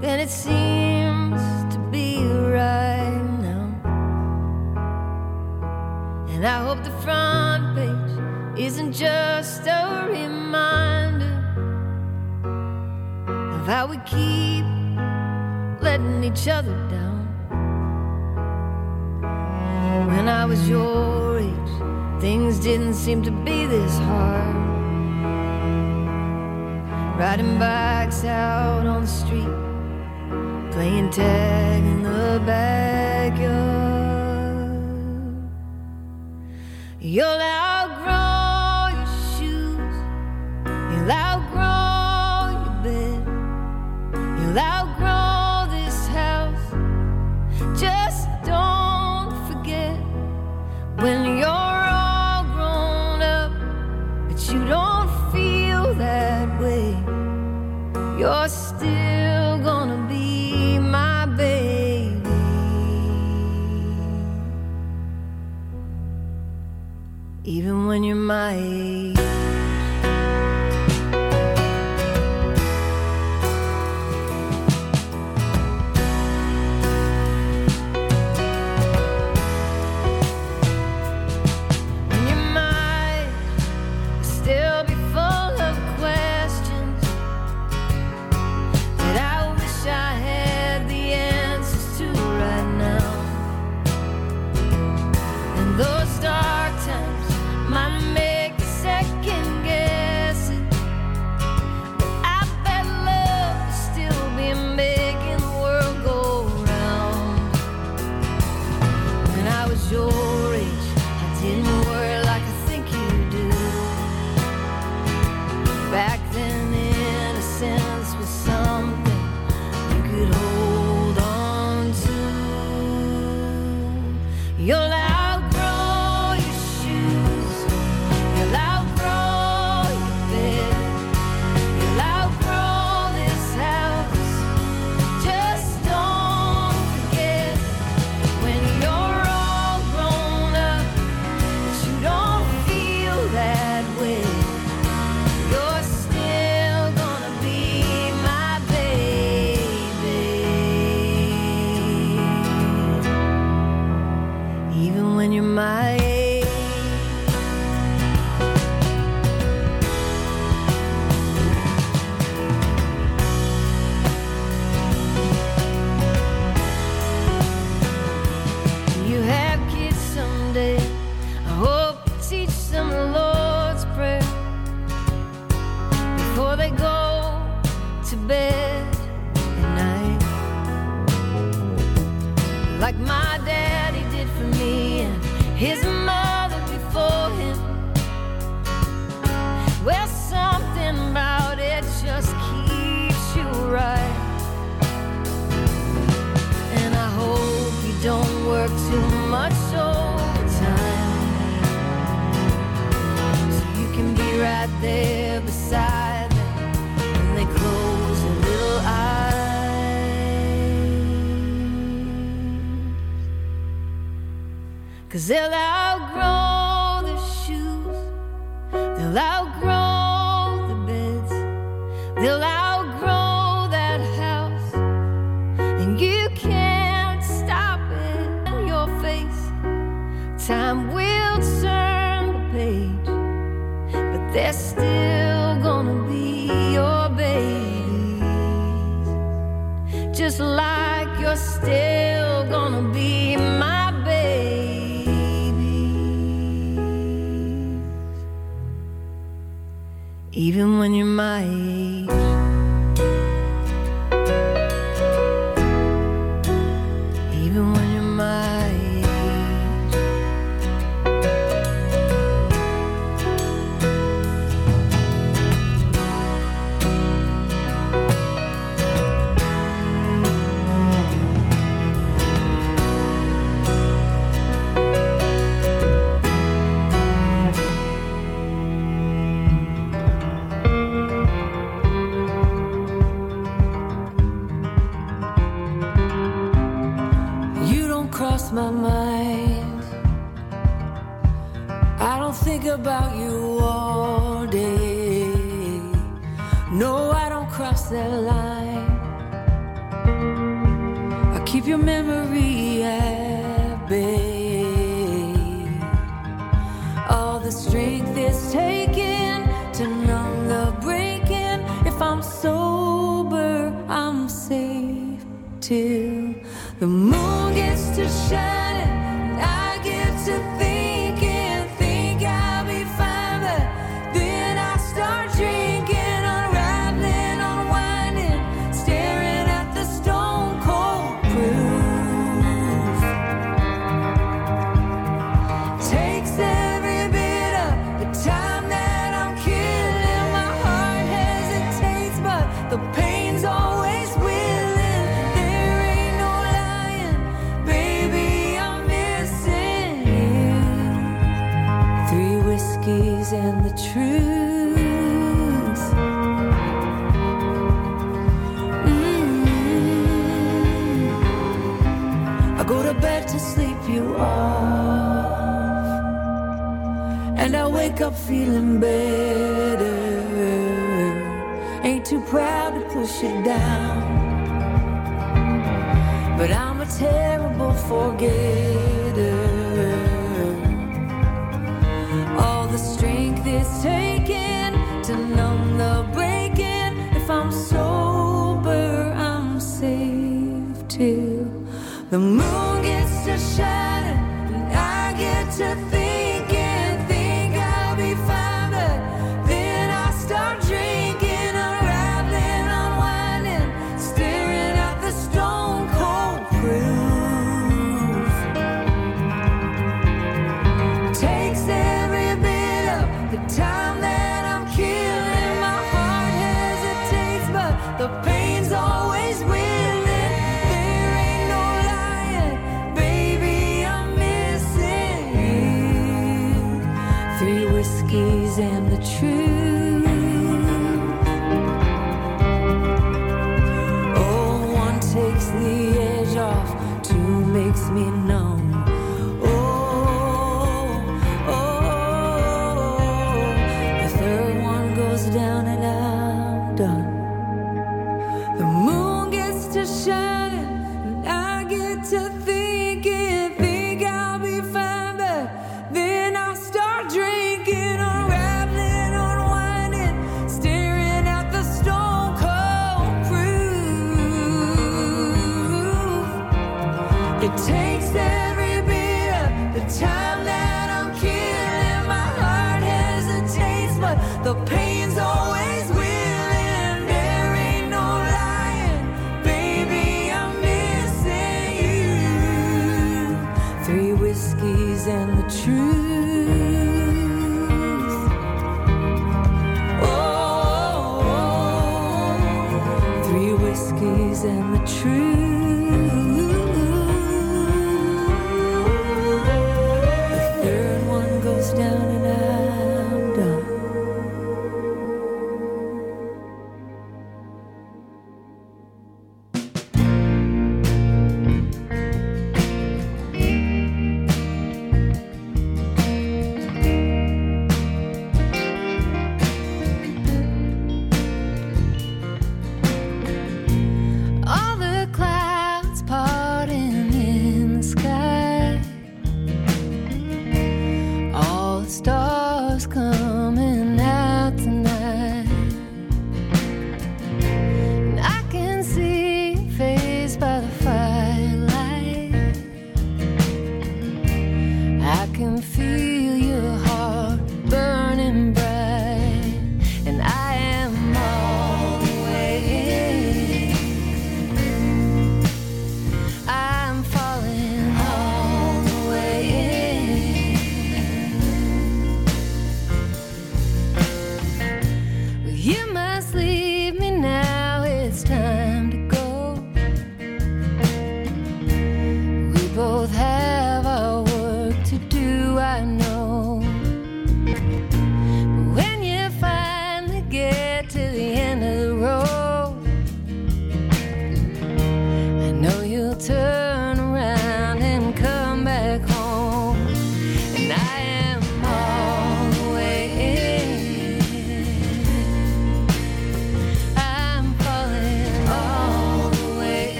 than it seems to be right now. And I hope the front page isn't just a reminder of how we keep letting each other down. When I was your age, things didn't seem to be this hard. Riding bikes out on the street, playing tag in the backyard. You'll outgrow your shoes, you'll outgrow your bed, you'll outgrow this house. Just don't forget when you're all grown up, but you don't feel that way. You're still gonna be my baby, even when you're my age. Cause they'll outgrow their shoes, they'll outgrow the beds, they'll outgrow that house, and you can't stop it in your face. Time will turn the page, but they're still gonna be your babies, just like you're still gonna be my baby. Even when you're my age. Even when you're my age. My mind, I don't think about you all day. No, I don't cross that line. keep your memory at bay. All the strength is taken to numb the breaking. If I'm sober, I'm safe till the moon gets to shining and I get to thinking, think I'll be fine, but then I start drinking, unraveling, unwinding, staring at the stone cold proof. Takes every bit of the time that I'm killing. My heart hesitates, but the pain's always willing. There ain't no lying, baby, I'm missing you. 3 whiskeys and the truth. I go to bed to sleep you off, and I wake up feeling better. Ain't too proud to push it down, but I'm a terrible forgetter. All the strength is taken to numb the breaking. If I'm sober, I'm safe till the moon gets to shining and I get to thinking, think I'll be fine, but then I start drinking, unraveling, unwinding, staring at the stone cold proof. Takes every bit of the time that I'm killing. My heart hesitates, but the pain's always willing. There ain't no lying, baby, I'm missing you. 3 whiskeys and the truth. Oh, 1 takes the edge off, 2 makes me numb. The 3rd one goes down and I'm done. The moon gets to shining and I get to thinking, think I'll be fine, but then I start drinking, unraveling, unwinding, staring at the stone cold proof. It takes every bit of the time that I'm killing. My heart hesitates, but the pain's always willing. There ain't no lying, baby, I'm missing you. 3 whiskeys and the truth. Oh, 3 whiskeys and the truth. The 3rd one goes down and I'm done. All the clouds part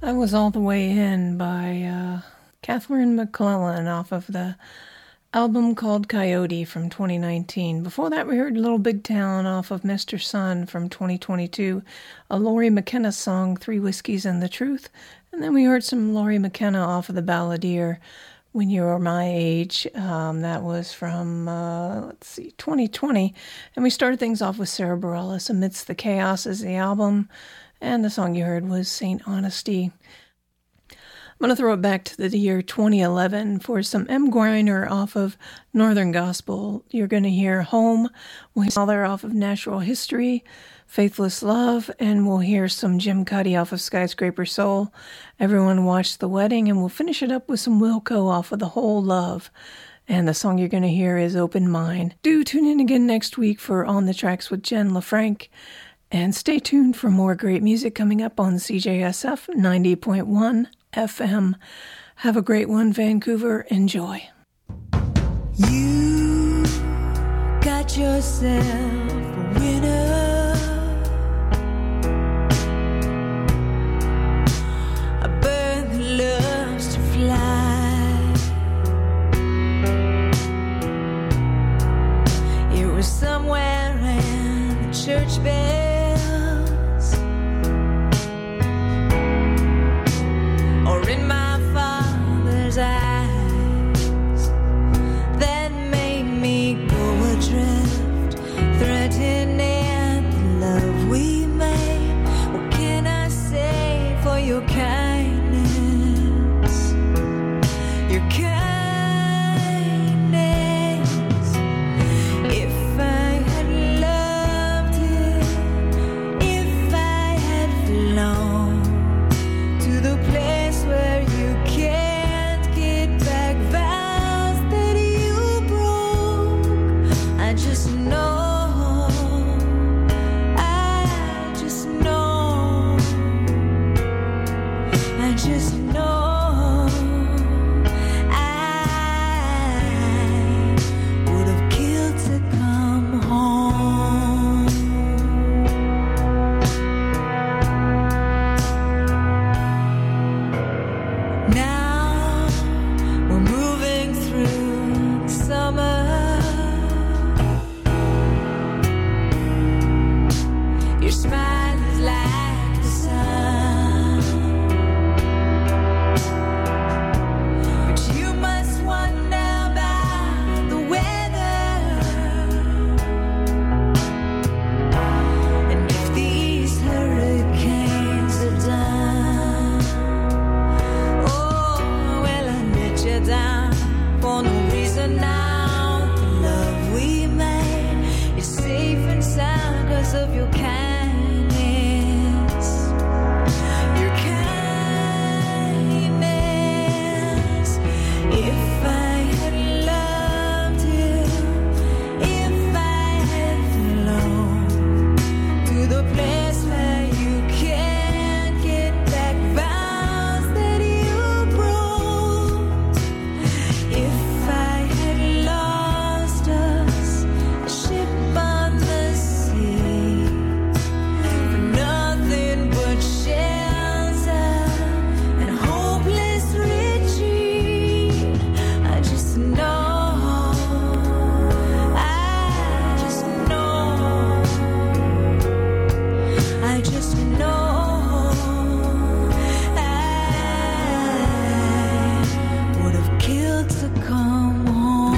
That was All the Way In by Catherine McClellan off of the album called Coyote from 2019. Before that, we heard Little Big Town off of Mr. Sun from 2022, a Laurie McKenna song, Three Whiskeys and the Truth, and then we heard some Laurie McKenna off of the Balladeer, When You Were My Age. That was from, 2020, and we started things off with Sarah Bareilles, Amidst the Chaos is the album, and the song you heard was Saint Honesty. I'm going to throw it back to the year 2011 for some M. Griner off of Northern Gospel. You're going to hear Home. We'll hear Father off of Natural History, Faithless Love, and we'll hear some Jim Cuddy off of Skyscraper Soul. Everyone Watched the Wedding, and we'll finish it up with some Wilco off of The Whole Love. And the song you're going to hear is Open Mind. Do tune in again next week for On the Tracks with Jen LaFranc. And stay tuned for more great music coming up on CJSF 90.1 FM. Have a great one, Vancouver. Enjoy. You got yourself a winner, a bird that loves to fly. It was somewhere in the church bell, in my father's eyes, that made me go adrift, threatening the love we made. What can I say for your kindness? Your kindness. If I had loved him, if I had flown to the place where you can't get back vows that you broke, I just know, I just know, I just know I would have killed to come home. Now we're moving through the summer. Your smile is like the sun, but you must wonder about the weather, and if these hurricanes are done. Oh, well, I let you down for no reason now. The love we made is safe and sound because of your kindness. Your kindness. If I had loved him, if I had flown to the place where you can't get back vows that you broke, if I had lost us, a ship on the sea, for nothing but shelter and hopeless retreat, I just know, I just know, I just know I would have killed to come home.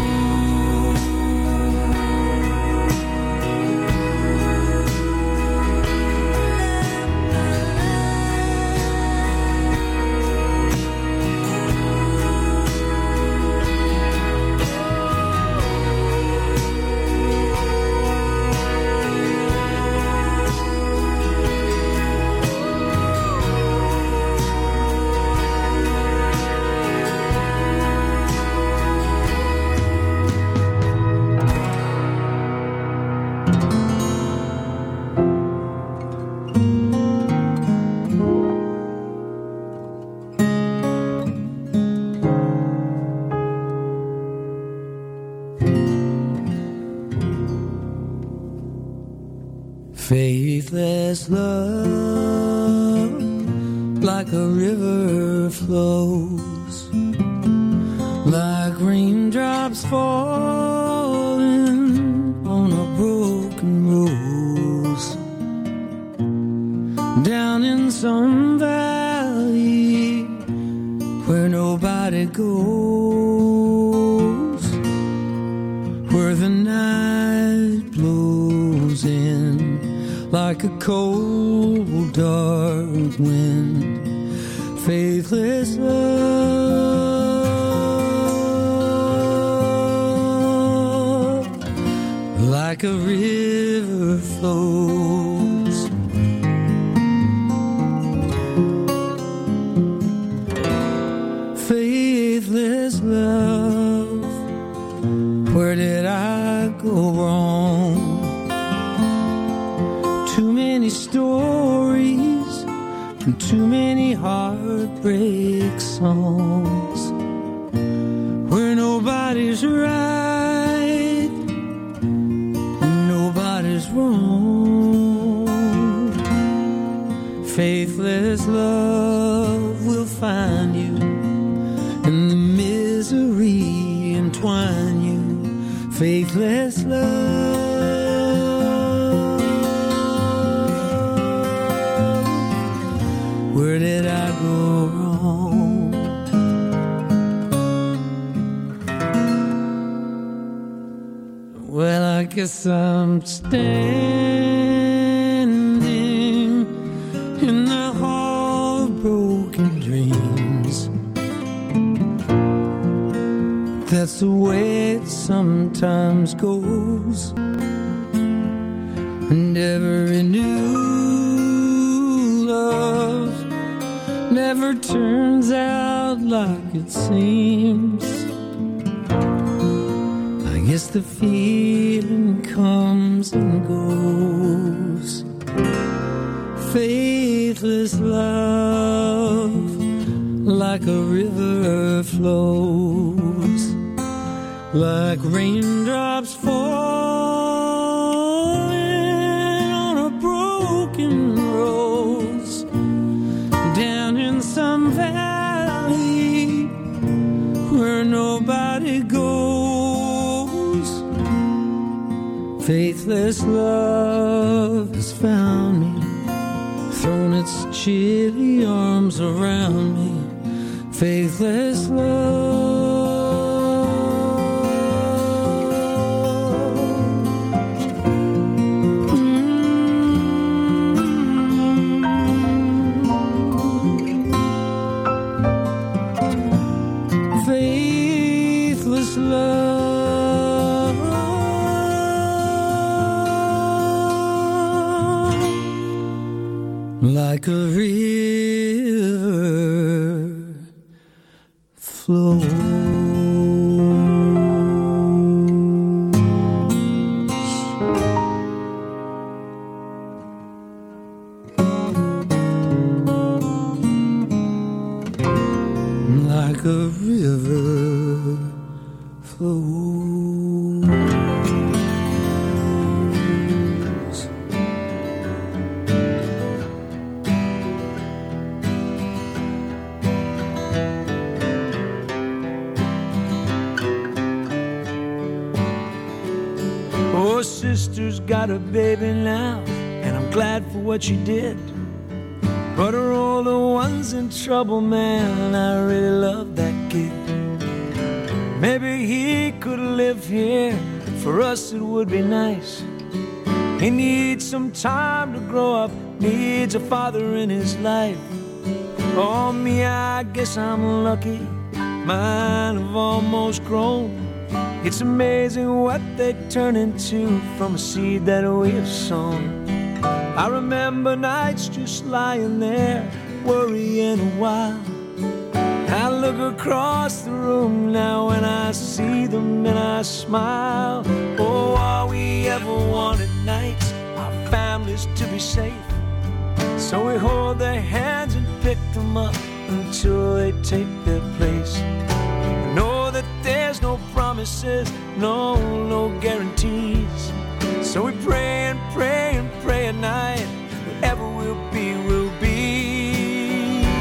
Faithless love like a river flows, like raindrops falling on a broken rose, down in some valley where nobody goes, where the night blows in like a cold dark wind. Faithless love, like a river flows, faithless love, where did I go wrong? Too many stories and too many heartbreak songs, where nobody's right and nobody's wrong. Faithless love will find you, and the misery entwine you. Faithless love, where did I go wrong? Well, I guess I'm standing in the hall of broken dreams. That's the way it sometimes goes, and every new love never turns out like it seems. I guess the feeling comes and goes. Faithless love, like a river flows, like raindrops falling on a broken rose, down in some valley where nobody goes. Faithless love has found me, thrown its chilly arms around me. Faithless love, faithless love, like a river flows. Like a river flows. Oh, sister's got a baby now, and I'm glad for what she did. But are all the ones in trouble, man, I really love that kid. Maybe he could live here, for us it would be nice. He needs some time to grow up, needs a father in his life. Oh, me, I guess I'm lucky, mine have almost grown. It's amazing what they turn into from a seed that we have sown. I remember nights just lying there, worrying a while. I look across the room now and I see them and I smile. Oh, all we ever wanted nights, our families to be safe. So we hold their hands and pick them up until they take their place. Know that there's no promises, no guarantees. So we pray and pray and pray at night. Wherever we'll be, we'll be.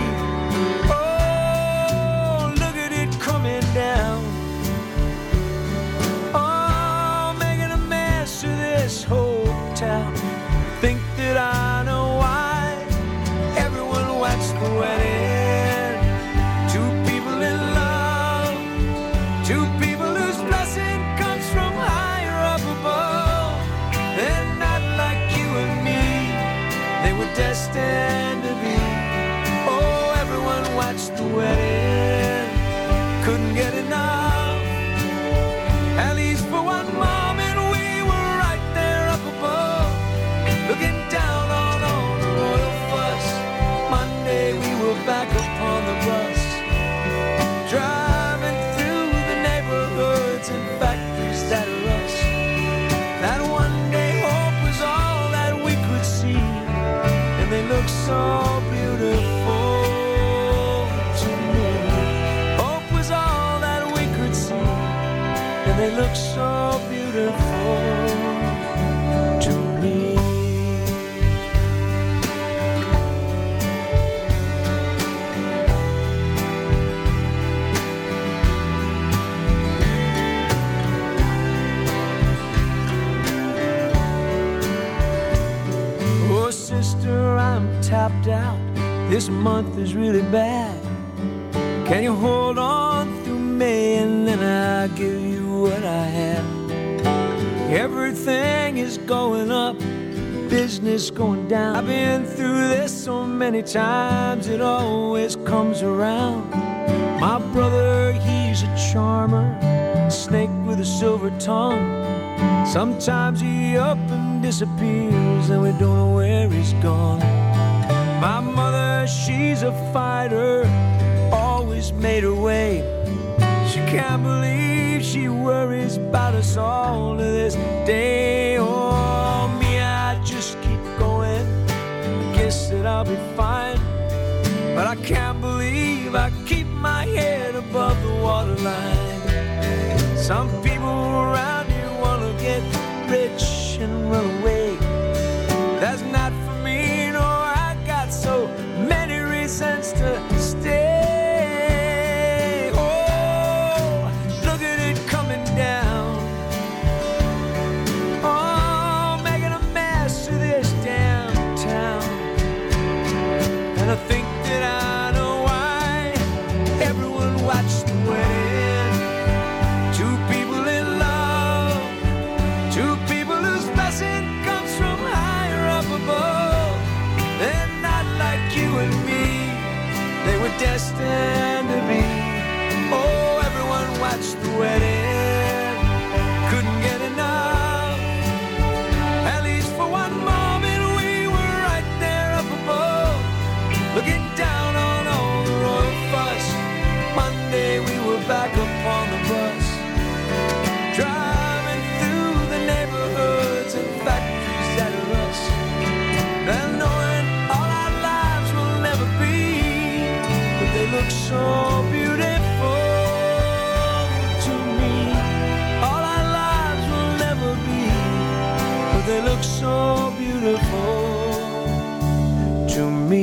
destined to be. Oh, everyone watched the wedding, couldn't get enough. At least for one moment we were right there up above, looking down on all the royal fuss. Monday we were back upon the bus, driving through the neighborhoods and factories that are us. That one day hope was all that we could see, and they looked so beautiful to me. Hope was all that we could see, and they look so beautiful to me. Oh, sister, I'm tapped out. This month is really bad. Can you hold on through May and then I'll give you what I have? Everything is going up, business going down. I've been through this so many times, it always comes around. My brother, he's a charmer, snake with a silver tongue. Sometimes he up and disappears and we don't know where he's gone. My mother, she's a fighter, always made her way. She can't believe she worries about us all to this day. Oh, me, I just keep going, guess that I'll be fine. But I can't believe I keep my head above the waterline. Some people around here wanna get rich and run away. That's not for me, no, I got so many reasons to stay. I think that I know why everyone watched the wedding. Two people in love, two people whose blessing comes from higher up above. They're not like you and me, they were destined to be. Oh, everyone watched the wedding, couldn't get enough. At least for one moment we were right there up above, looking down on all the royal fuss. Monday we were back upon the bus, driving through the neighborhoods and factories that are us. And knowing all our lives will never be, but they look so beautiful to me. All our lives will never be, but they look so beautiful to me.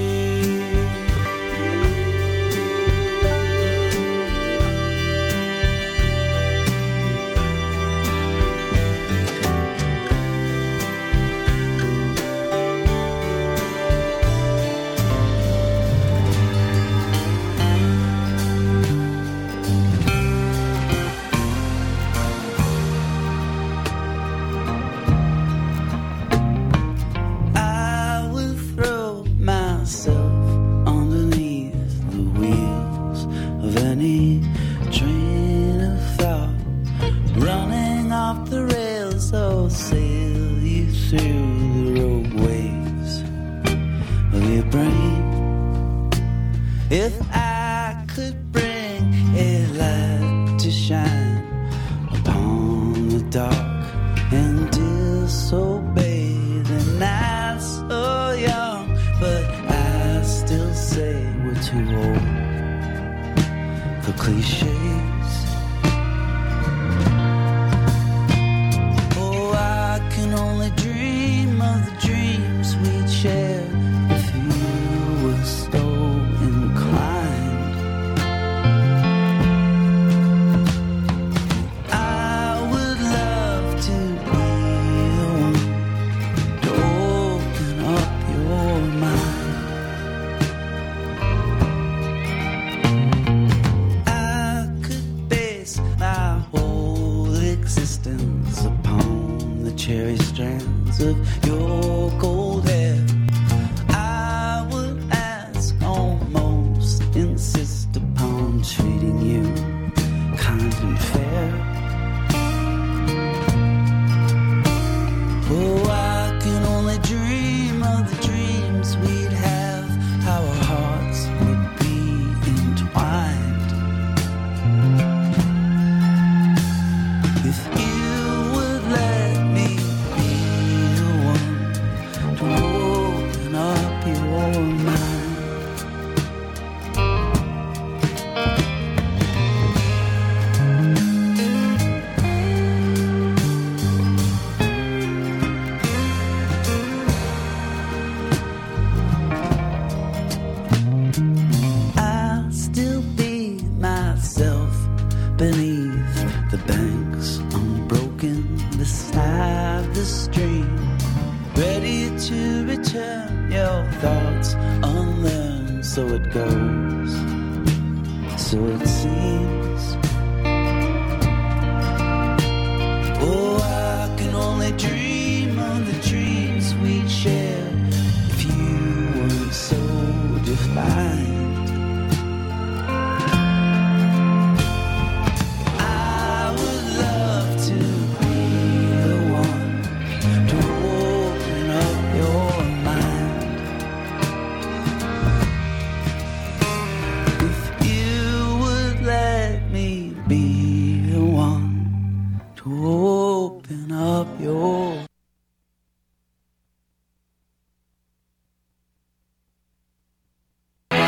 If I could bring a light to shine upon the dark and disobey the night so young, but I still say we're too old for cliches. Oh, I can only dream of the dreams we'd share if you were so inclined. I would love to be the one to open up your mind. I could base my whole existence upon the cherry strands of your gold hair. I and fair. Oh, I can only dream of the dreams we'd have, how our hearts would be entwined. If you would let me be the one to open up your mind. Beneath the banks, unbroken beside the stream, ready to return your thoughts unlearned. So it goes, so it seems. Oh, I can only dream of the dreams we'd share if you weren't so defined.